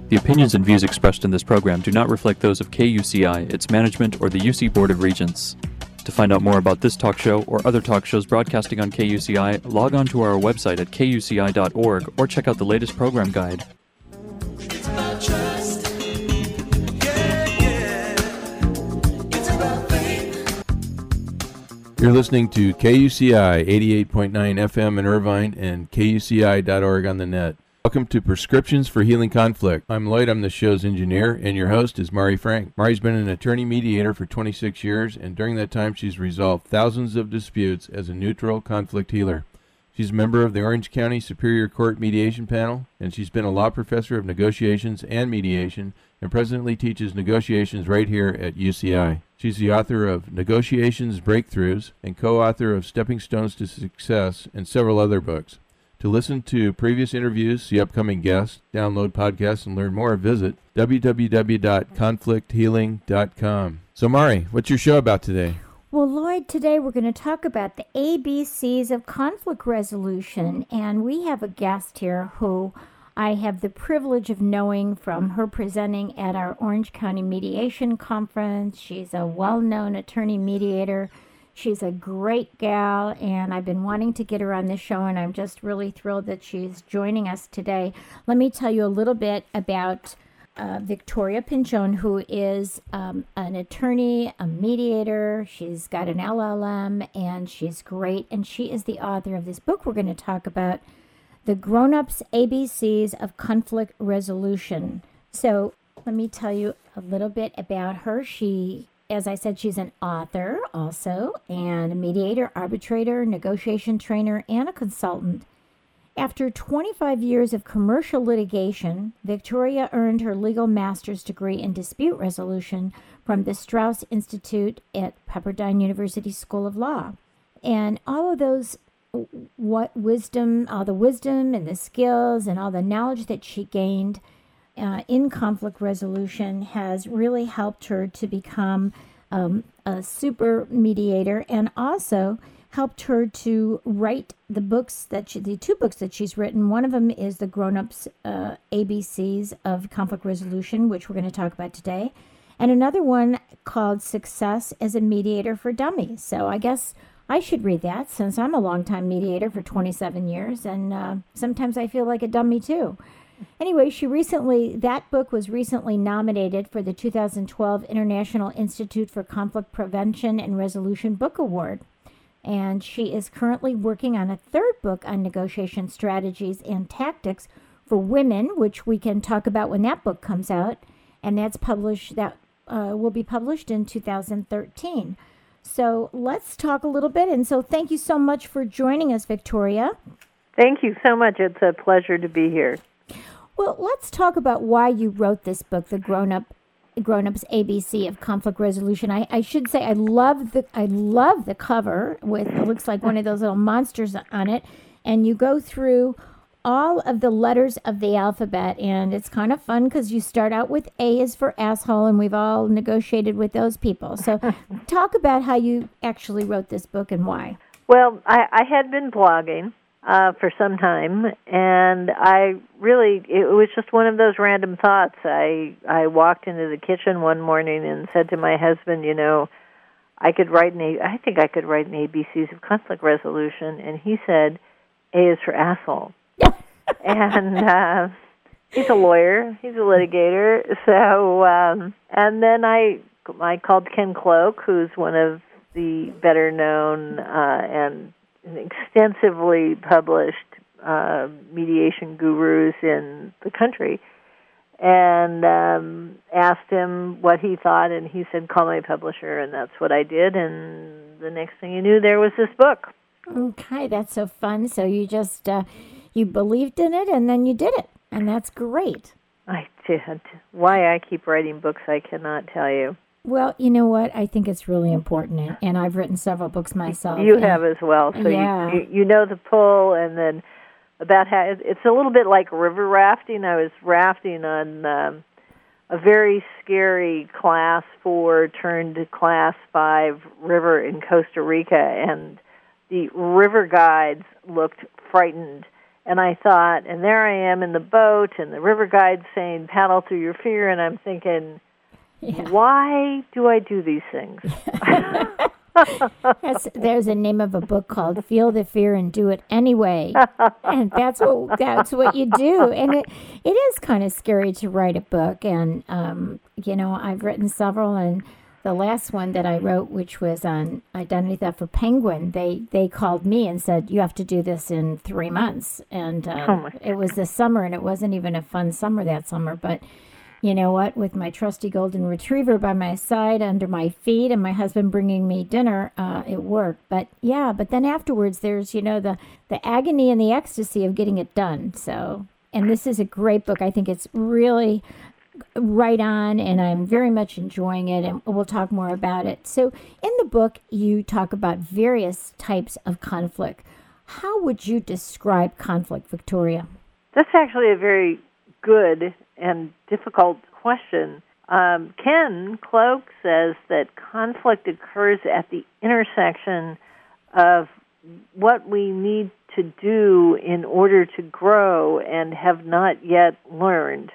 The opinions and views expressed in this program do not reflect those of KUCI, its management, or the UC Board of Regents. To find out more about this talk show or other talk shows broadcasting on KUCI, log on to our website at kuci.org or check out the latest program guide. It's about trust. Yeah. It's about faith. You're listening to KUCI 88.9 FM in Irvine and KUCI.org on the net. Welcome to Prescriptions for Healing Conflict. I'm Lloyd, I'm the show's engineer, and your host is Mari Frank. Mari's been an attorney mediator for 26 years, and during that time she's resolved thousands of disputes as a neutral conflict healer. She's a member of the Orange County Superior Court Mediation Panel, and she's been a law professor of negotiations and mediation, and presently teaches negotiations right here at UCI. She's the author of Negotiations Breakthroughs and co-author of Stepping Stones to Success and several other books. To listen to previous interviews, see upcoming guests, download podcasts, and learn more, visit www.conflicthealing.com. So, Mari, what's your show about today? Well, Lloyd, today we're going to talk about the ABCs of conflict resolution, and we have a guest here who I have the privilege of knowing from her presenting at our Orange County Mediation Conference. She's a well-known attorney mediator. She's a great gal, and I've been wanting to get her on this show, and I'm just really thrilled that she's joining us today. Let me tell you a little bit about Victoria Pinchon, who is an attorney, a mediator. She's got an LLM, and she's great, and she is the author of this book we're going to talk about, The Grown-Ups ABCs of Conflict Resolution. So let me tell you a little bit about her. As I said, she's an author also, and a mediator, arbitrator, negotiation trainer, and a consultant. After 25 years of commercial litigation, Victoria earned her legal master's degree in dispute resolution from the Strauss Institute at Pepperdine University School of Law. And all of those, all the wisdom and the skills and all the knowledge that she gained in conflict resolution has really helped her to become a super mediator, and also helped her to write the two books that she's written. One of them is The Grown-Ups ABCs of Conflict Resolution, which we're going to talk about today, and another one called Success as a Mediator for Dummies. So I guess I should read that, since I'm a longtime mediator for 27 years, and sometimes I feel like a dummy too. Anyway, that book was recently nominated for the 2012 International Institute for Conflict Prevention and Resolution Book Award. And she is currently working on a third book on negotiation strategies and tactics for women, which we can talk about when that book comes out. And that will be published in 2013. So let's talk a little bit. And so thank you so much for joining us, Victoria. Thank you so much. It's a pleasure to be here. Well, let's talk about why you wrote this book, The Grown-Ups ABC of Conflict Resolution. I should say I love the cover with, it looks like one of those little monsters on it, and you go through all of the letters of the alphabet, and it's kind of fun because you start out with A is for asshole, and we've all negotiated with those people. So talk about how you actually wrote this book and why. Well, I had been blogging for some time, and it was just one of those random thoughts. I walked into the kitchen one morning and said to my husband, I think I could write an ABCs of conflict resolution, and he said, A is for asshole. And he's a lawyer, he's a litigator, so, and then I called Ken Cloak, who's one of the better known and extensively published mediation gurus in the country, and asked him what he thought, and he said, call my publisher, and that's what I did, and the next thing you knew, there was this book. Okay, that's so fun. So you just, you believed in it, and then you did it, and that's great. I did. Why I keep writing books, I cannot tell you. Well, you know what? I think it's really important, and I've written sevevel books myself. You have as well, so yeah. you know the pull, and then about how it's a little bit like river rafting. I was rafting on a very scary Class 4 turned to Class 5 river in Costa Rica, and the river guides looked frightened And I thought, and there I am in the boat, and the river guide's saying, paddle through your fear, and I'm thinking, why do I do these things? There's a name of a book called "Feel the Fear and Do It Anyway," and that's what you do. And it is kind of scary to write a book. And I've written several, and the last one that I wrote, which was on identity theft for Penguin, they called me and said, "You have to do this in 3 months." And it was this summer, and it wasn't even a fun summer that summer, but. You know what? With my trusty golden retriever by my side, under my feet, and my husband bringing me dinner, it worked. But then afterwards, there's the agony and the ecstasy of getting it done. So, and this is a great book. I think it's really right on, and I'm very much enjoying it. And we'll talk more about it. So, in the book, you talk about various types of conflict. How would you describe conflict, Victoria? That's actually a very good and difficult question. Ken Cloak says that conflict occurs at the intersection of what we need to do in order to grow and have not yet learned.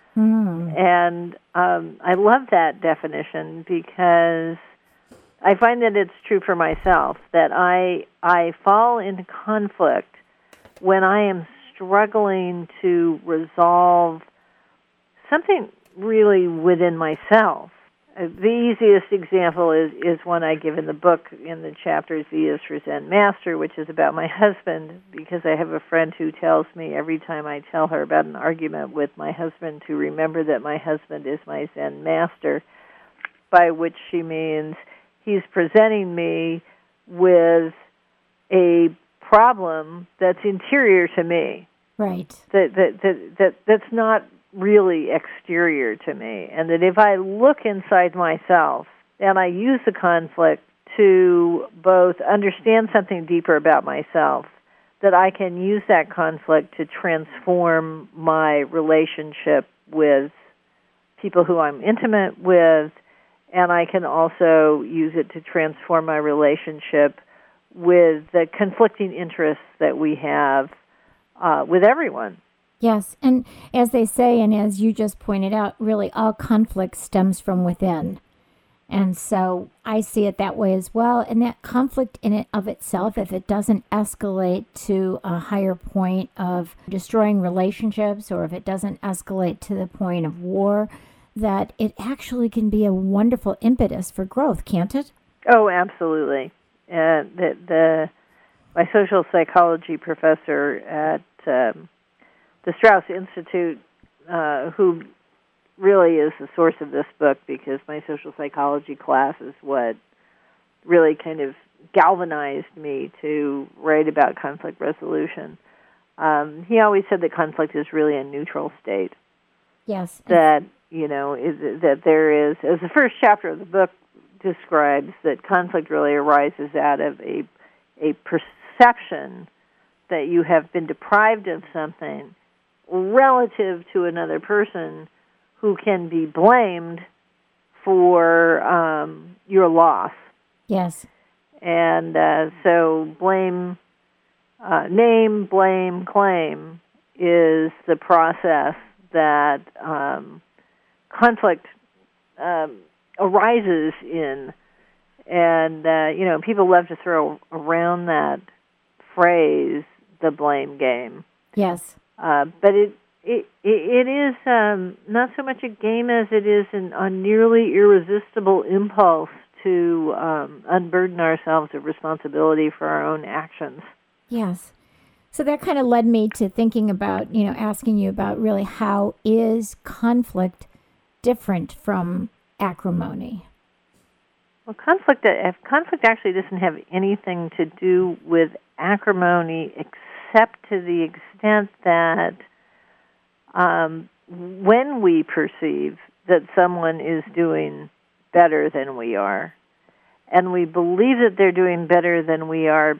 And I love that definition because I find that it's true for myself, that I fall into conflict when I am struggling to resolve something really within myself. The easiest example is one I give in the book in the chapter Z is for Zen Master, which is about my husband, because I have a friend who tells me every time I tell her about an argument with my husband to remember that my husband is my Zen Master, by which she means he's presenting me with a problem that's interior to me. Right. That's not really exterior to me. And that if I look inside myself and I use the conflict to both understand something deeper about myself, that I can use that conflict to transform my relationship with people who I'm intimate with, and I can also use it to transform my relationship with the conflicting interests that we have with everyone. Yes, and as they say, and as you just pointed out, really all conflict stems from within. And so I see it that way as well. And that conflict in it of itself, if it doesn't escalate to a higher point of destroying relationships, or if it doesn't escalate to the point of war, that it actually can be a wonderful impetus for growth, can't it? Oh, absolutely. My social psychology professor at the Strauss Institute, who really is the source of this book, because my social psychology class is what really kind of galvanized me to write about conflict resolution. He always said that conflict is really a neutral state. Yes. That, that there is, as the first chapter of the book describes, that conflict really arises out of a perception that you have been deprived of something relative to another person who can be blamed for your loss. Yes. And so name, blame, claim is the process that conflict arises in. And, people love to throw around that phrase, the blame game. Yes. But it is not so much a game as it is a nearly irresistible impulse to unburden ourselves of responsibility for our own actions. Yes. So that kind of led me to thinking about, asking you about really how is conflict different from acrimony? Well, conflict actually doesn't have anything to do with acrimony, except to the extent that when we perceive that someone is doing better than we are, and we believe that they're doing better than we are,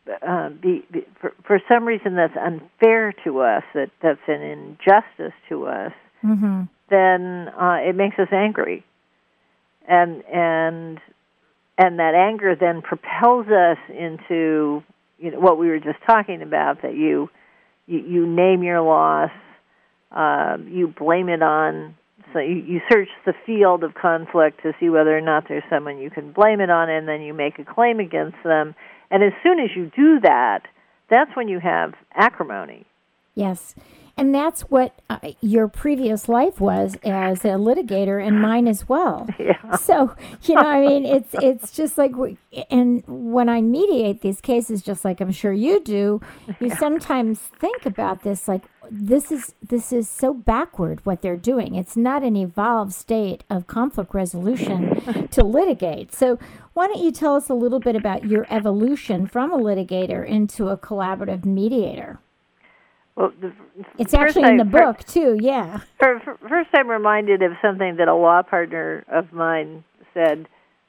for some reason that's unfair to us, that's an injustice to us, mm-hmm. then it makes us angry. And that anger then propels us into what we were just talking about, that you you name your loss, you blame it on. So you search the field of conflict to see whether or not there's someone you can blame it on, and then you make a claim against them. And as soon as you do that, that's when you have acrimony. Yes. And that's what your previous life was as a litigator, and mine as well. Yeah. So, I mean, it's just like, and when I mediate these cases, just like I'm sure you do, you sometimes think about this, like, this is so backward what they're doing. It's not an evolved state of conflict resolution to litigate. So why don't you tell us a little bit about your evolution from a litigator into a collaborative mediator? Well, it's actually in the book, too, yeah. First, I'm reminded of something that a law partner of mine said,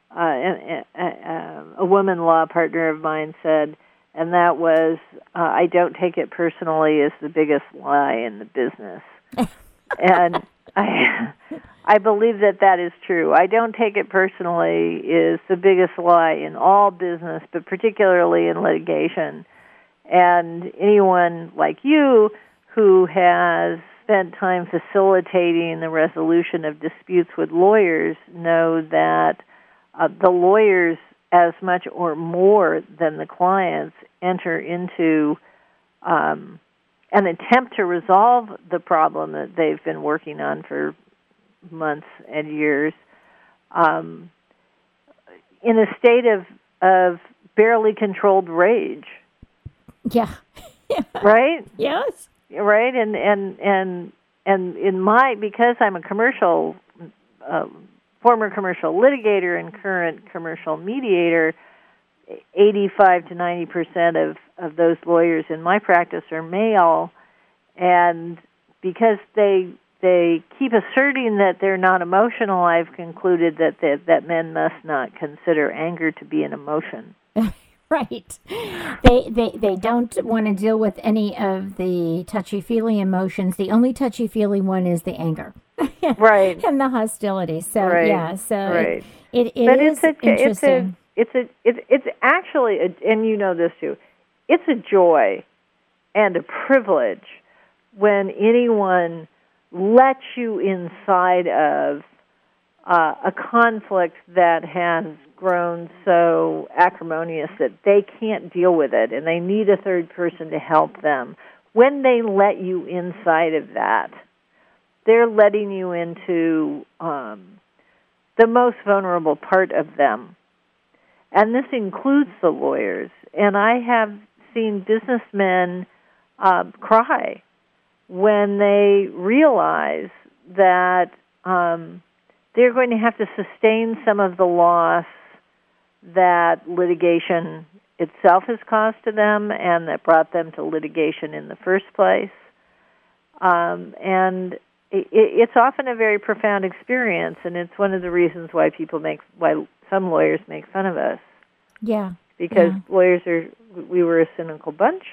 a woman law partner of mine said, and that was, I don't take it personally as the biggest lie in the business. And I believe that is true. I don't take it personally is the biggest lie in all business, but particularly in litigation. And anyone like you who has spent time facilitating the resolution of disputes with lawyers know that the lawyers, as much or more than the clients, enter into an attempt to resolve the problem that they've been working on for months and years in a state of barely controlled rage. Yeah. Right? Yes. Right? And in my, because I'm a commercial, former commercial litigator and current commercial mediator, 85 to 90% of those lawyers in my practice are male, and because they keep asserting that they're not emotional, I've concluded that men must not consider anger to be an emotion. Right. They don't want to deal with any of the touchy-feely emotions. The only touchy-feely one is the anger. Right. And the hostility. So, right. Yeah. So right. it is interesting. It's actually, and you know this too, it's a joy and a privilege when anyone lets you inside of a conflict that has grown so acrimonious that they can't deal with it and they need a third person to help them. When they let you inside of that, they're letting you into the most vulnerable part of them. And this includes the lawyers. And I have seen businessmen cry when they realize that they're going to have to sustain some of the loss that litigation itself has caused to them and that brought them to litigation in the first place. And it's often a very profound experience, and it's one of the reasons why some lawyers make fun of us. Yeah. Because lawyers we were a cynical bunch,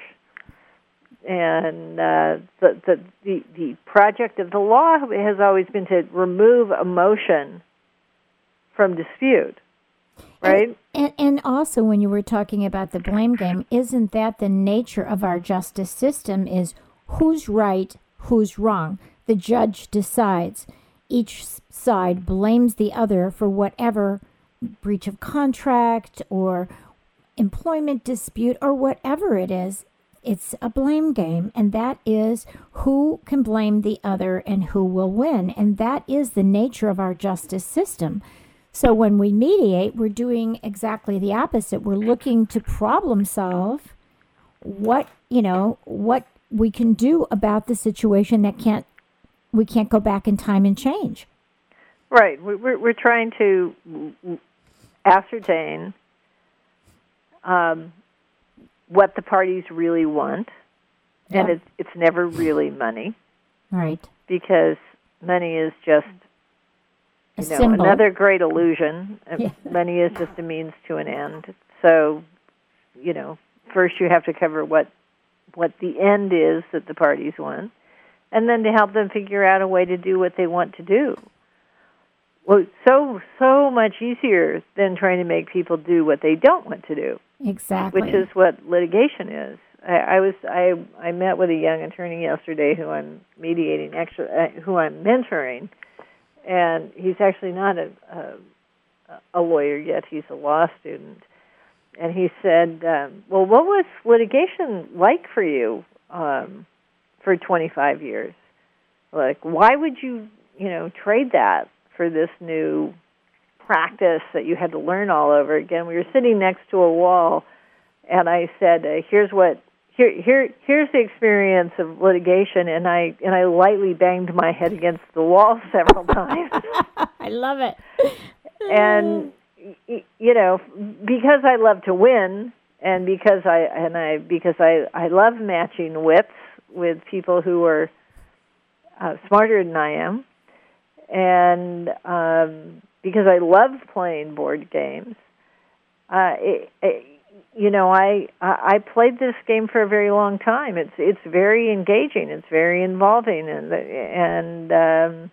and the project of the law has always been to remove emotion from dispute, right? And also, when you were talking about the blame game, isn't that the nature of our justice system? Is who's right, who's wrong? The judge decides. Each side blames the other for whatever breach of contract or employment dispute or whatever it is. It's a blame game, and that is who can blame the other and who will win. And that is the nature of our justice system. So when we mediate, we're doing exactly the opposite. We're looking to problem solve what we can do about the situation that we can't go back in time and change. Right. We're trying to ascertain what the parties really want, and it's never really money, right? Because money is just another great illusion. Yeah. Money is just a means to an end. So, first you have to cover what the end is that the parties want, and then to help them figure out a way to do what they want to do. Well, so much easier than trying to make people do what they don't want to do. Exactly. Which is what litigation is. I met with a young attorney yesterday who I'm mediating, who I'm mentoring, and he's actually not a lawyer yet. He's a law student, and he said, "Well, what was litigation like for you for 25 years? Like, why would you trade that for this new practice that you had to learn all over again?" We were sitting next to a wall, and I said, "Here's the experience of litigation," and I lightly banged my head against the wall several times. I love it. And because I love to win, and because I love matching wits with people who are smarter than I am, and because I love playing board games, I played this game for a very long time. It's very engaging. It's very involving, and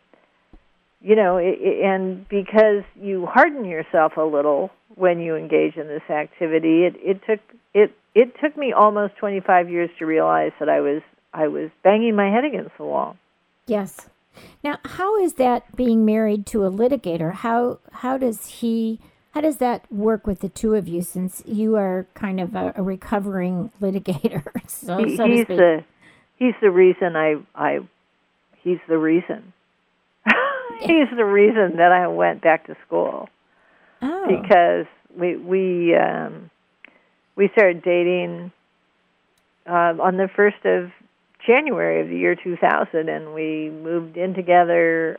because you harden yourself a little when you engage in this activity, it took me almost 25 years to realize that I was banging my head against the wall. Yes. Now, how is that being married to a litigator? How does that work with the two of you, since you are kind of a recovering litigator, so to speak? He's the reason he's the reason. He's the reason that I went back to school. Oh. Because we started dating on the 1st of January of the year 2000, and we moved in together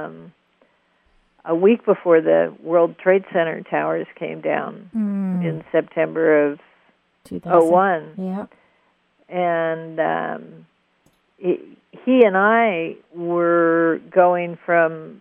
a week before the World Trade Center towers came down in September of 2001. Yeah. And he and I were going from,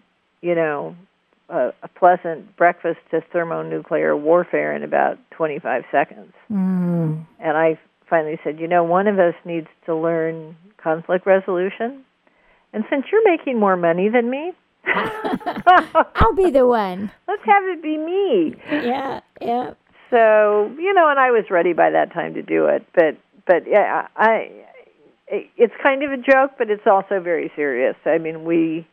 a pleasant breakfast to thermonuclear warfare in about 25 seconds. And I finally said, one of us needs to learn conflict resolution. And since you're making more money than me, I'll be the one. Let's have it be me. Yeah. So, and I was ready by that time to do it. But yeah, it's kind of a joke, but it's also very serious. I mean, we,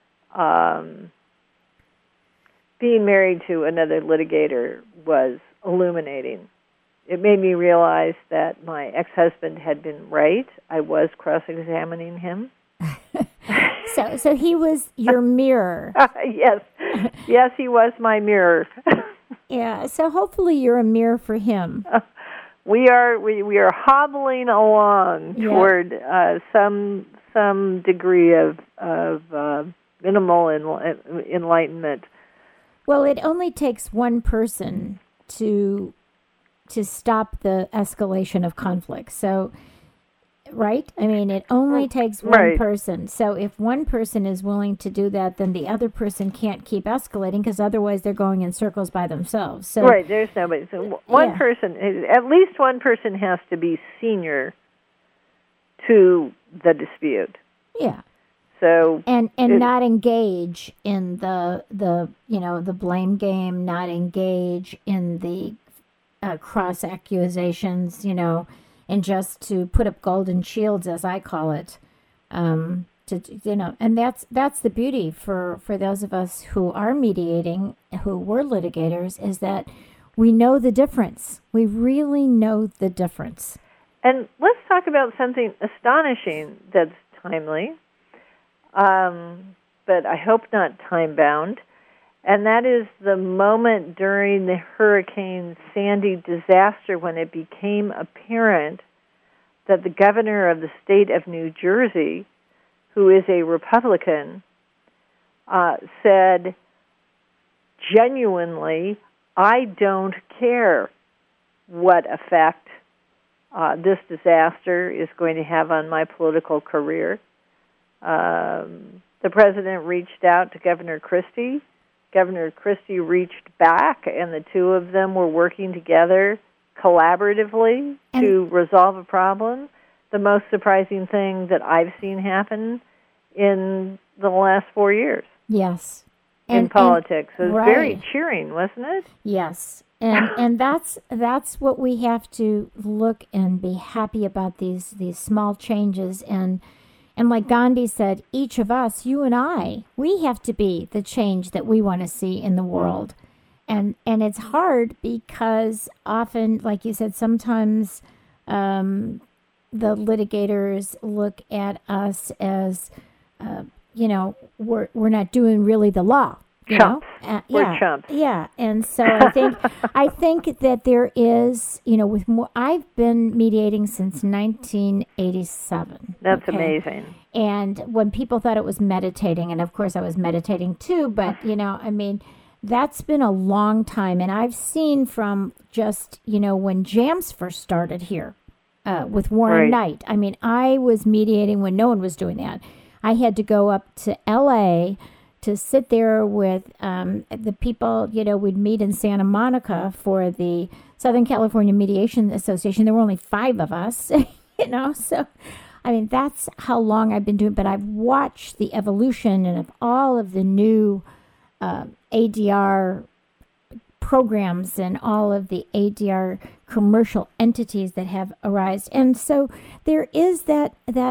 being married to another litigator was illuminating. It made me realize that my ex-husband had been right. I was cross-examining him. So he was your mirror. Yes, he was my mirror. Yeah. So hopefully you're a mirror for him. We are hobbling along toward some degree of minimal enlightenment. Well, it only takes one person to stop the escalation of conflict. So, right? I mean, it only takes one person. So if one person is willing to do that, then the other person can't keep escalating, because otherwise they're going in circles by themselves. So, right, there's nobody. So one person, at least one person has to be senior to the dispute. Yeah. So and not engage in the blame game, not engage in the cross accusations, and just to put up golden shields, as I call it, and that's the beauty for those of us who are mediating, who were litigators, is that we know the difference. We really know the difference. And let's talk about something astonishing that's timely, but I hope not time-bound, and that is the moment during the Hurricane Sandy disaster when it became apparent that the governor of the state of New Jersey, who is a Republican, said genuinely, I don't care what effect this disaster is going to have on my political career. The president reached out to Governor Christie. Governor Christie reached back, and the two of them were working together collaboratively to resolve a problem. The most surprising thing that I've seen happen in the last 4 years. Yes. In politics. It was very cheering, wasn't it? Yes. And that's what we have to look and be happy about, these small changes. And like Gandhi said, each of us, you and I, we have to be the change that we want to see in the world. And it's hard because often, like you said, sometimes the litigators look at us as, we're not doing really the law. Chumps. We're chumps. Yeah, and so I think that there is, with more. I've been mediating since 1987. That's amazing. And when people thought it was meditating, and of course I was meditating too, but that's been a long time, and I've seen from just when JAMS first started here with Warren Knight. I mean, I was mediating when no one was doing that. I had to go up to L.A. to sit there with the people, we'd meet in Santa Monica for the Southern California Mediation Association. There were only 5 of us, so, I mean, that's how long I've been doing it. But I've watched the evolution and of all of the new ADR programs and all of the ADR commercial entities that have arisen. And so there is that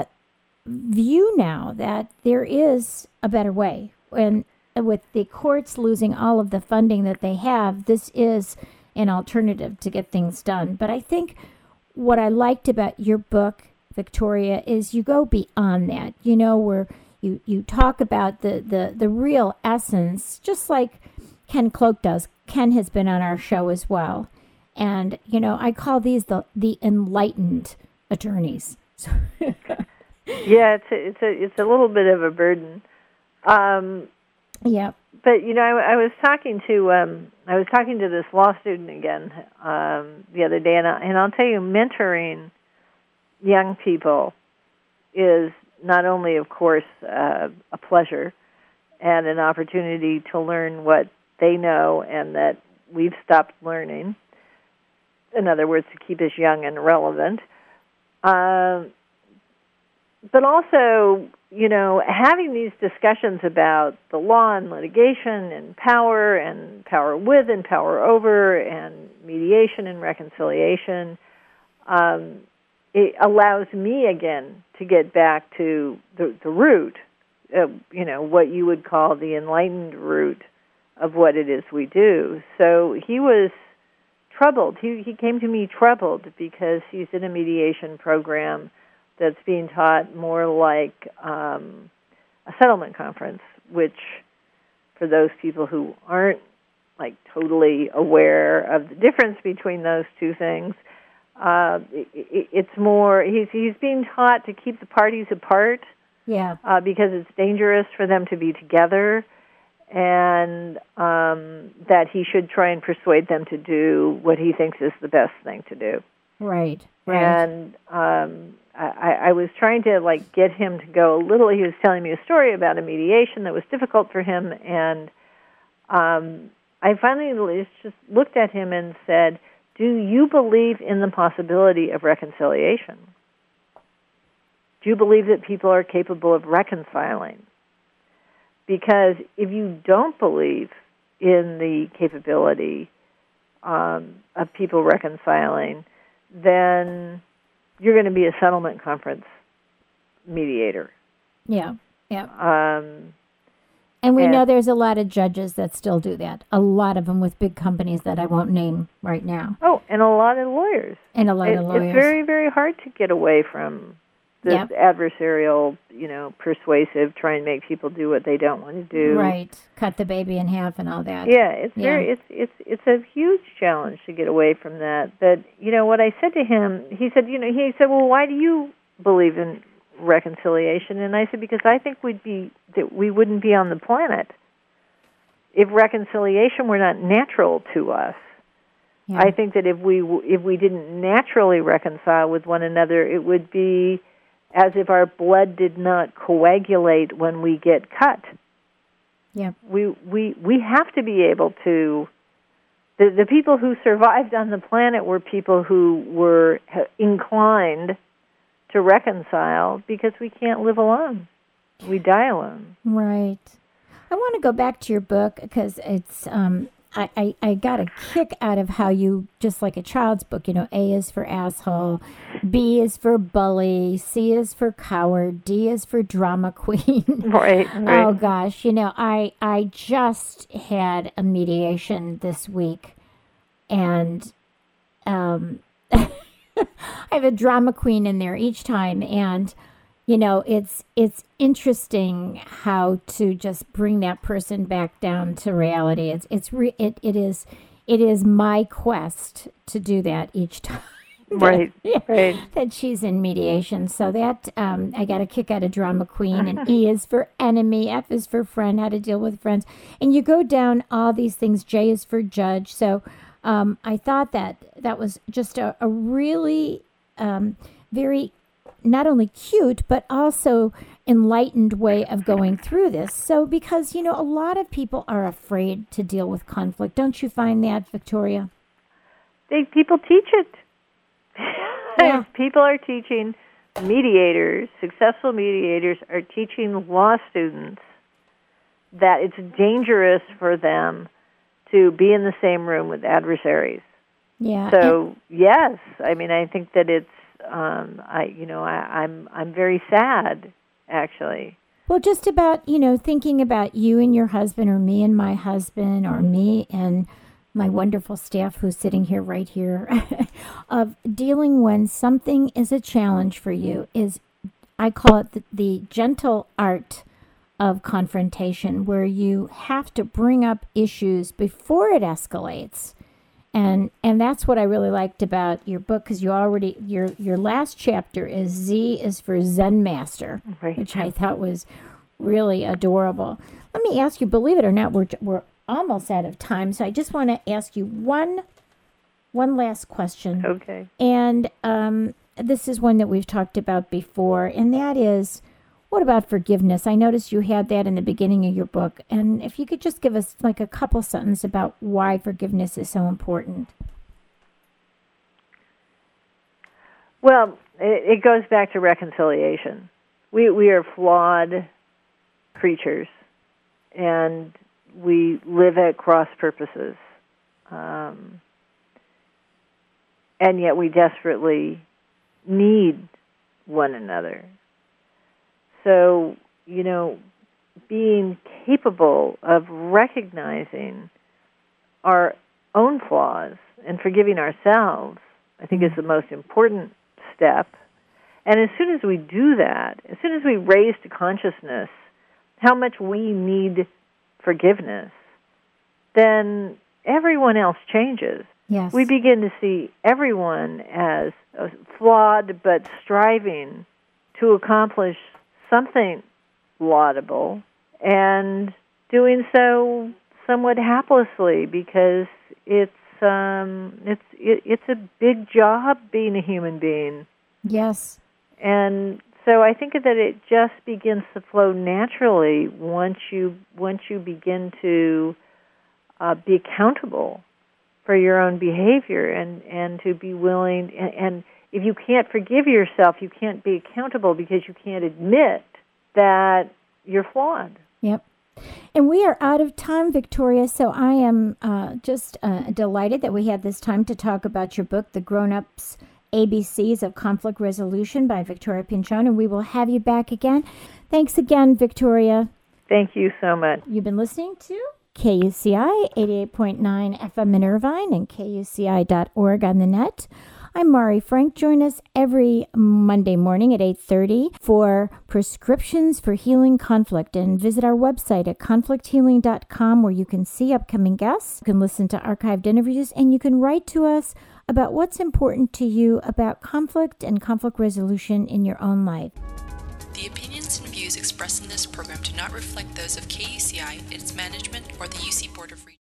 view now that there is a better way. And with the courts losing all of the funding that they have, this is an alternative to get things done. But I think what I liked about your book, Victoria, is you go beyond that. Where you talk about the real essence, just like Ken Cloak does. Ken has been on our show as well. And, I call these the enlightened attorneys. Yeah, it's a little bit of a burden. Yeah. But I was talking to this law student again the other day, and I'll tell you, mentoring young people is not only, of course, a pleasure and an opportunity to learn what they know and that we've stopped learning. In other words, to keep us young and relevant. But also, having these discussions about the law and litigation and power with and power over and mediation and reconciliation, it allows me again to get back to the root of, what you would call the enlightened root of what it is we do. So he was troubled. He came to me troubled because he's in a mediation program that's being taught more like a settlement conference, which for those people who aren't like totally aware of the difference between those two things, it's more, he's being taught to keep the parties apart, because it's dangerous for them to be together, and that he should try and persuade them to do what he thinks is the best thing to do. Right. And I was trying to get him to go a little. He was telling me a story about a mediation that was difficult for him, and I finally just looked at him and said, "Do you believe in the possibility of reconciliation? Do you believe that people are capable of reconciling? Because if you don't believe in the capability of people reconciling, then you're going to be a settlement conference mediator." Yeah. And we know there's a lot of judges that still do that. A lot of them with big companies that I won't name right now. Oh, and a lot of lawyers. It's very, very hard to get away from this adversarial, persuasive, try and make people do what they don't want to do. Right. Cut the baby in half and all that. Yeah, it's a huge challenge to get away from that. But, what I said to him, he said, well, why do you believe in reconciliation? And I said, because I think we wouldn't be on the planet if reconciliation were not natural to us. Yeah. I think that if we didn't naturally reconcile with one another, it would be as if our blood did not coagulate when we get cut. Yeah. We have to be able to. The people who survived on the planet were people who were inclined to reconcile, because we can't live alone. We die alone. Right. I want to go back to your book because it's I got a kick out of how you, just like a child's book, A is for asshole, B is for bully, C is for coward, D is for drama queen. Right. Oh gosh, I just had a mediation this week, and I have a drama queen in there each time, and it's interesting how to just bring that person back down to reality. It is my quest to do that each time. Right. Right. That she's in mediation. So that I got a kick out of drama queen, and E is for enemy, F is for friend, how to deal with friends, and you go down all these things. J is for judge. So I thought that was just a really very, not only cute, but also enlightened way of going through this. So because, a lot of people are afraid to deal with conflict. Don't you find that, Victoria? People teach it. Yeah. People are teaching mediators, successful mediators are teaching law students that it's dangerous for them to be in the same room with adversaries. Yeah. So, yes, I mean, I think that it's I'm very sad, actually. Well, just about, thinking about you and your husband, or me and my husband, or me and my wonderful staff who's sitting here right here, of dealing when something is a challenge for you is, I call it the gentle art of confrontation, where you have to bring up issues before it escalates. And that's what I really liked about your book, because your last chapter is Z is for Zen Master, right, which I thought was really adorable. Let me ask you, believe it or not, we're almost out of time, so I just want to ask you one last question. Okay. And this is one that we've talked about before, and that is, what about forgiveness? I noticed you had that in the beginning of your book. And if you could just give us like a couple sentences about why forgiveness is so important. Well, it goes back to reconciliation. We are flawed creatures, and we live at cross purposes. And yet we desperately need one another. So, being capable of recognizing our own flaws and forgiving ourselves, I think, is the most important step. And as soon as we do that, as soon as we raise to consciousness how much we need forgiveness, then everyone else changes. Yes. We begin to see everyone as flawed but striving to accomplish something laudable, and doing so somewhat haplessly, because it's a big job being a human being. Yes. And so I think that it just begins to flow naturally once you begin to be accountable for your own behavior, and to be willing, and if you can't forgive yourself, you can't be accountable, because you can't admit that you're flawed. Yep. And we are out of time, Victoria, so I am just delighted that we had this time to talk about your book, The Grown-Ups ABCs of Conflict Resolution by Victoria Pinchon, and we will have you back again. Thanks again, Victoria. Thank you so much. You've been listening to KUCI 88.9 FM in Irvine and KUCI.org on the net. I'm Mari Frank. Join us every Monday morning at 8:30 for Prescriptions for Healing Conflict, and visit our website at conflicthealing.com, where you can see upcoming guests, you can listen to archived interviews, and you can write to us about what's important to you about conflict and conflict resolution in your own life. The opinions and views expressed in this program do not reflect those of KUCI, its management, or the UC Board of Regents.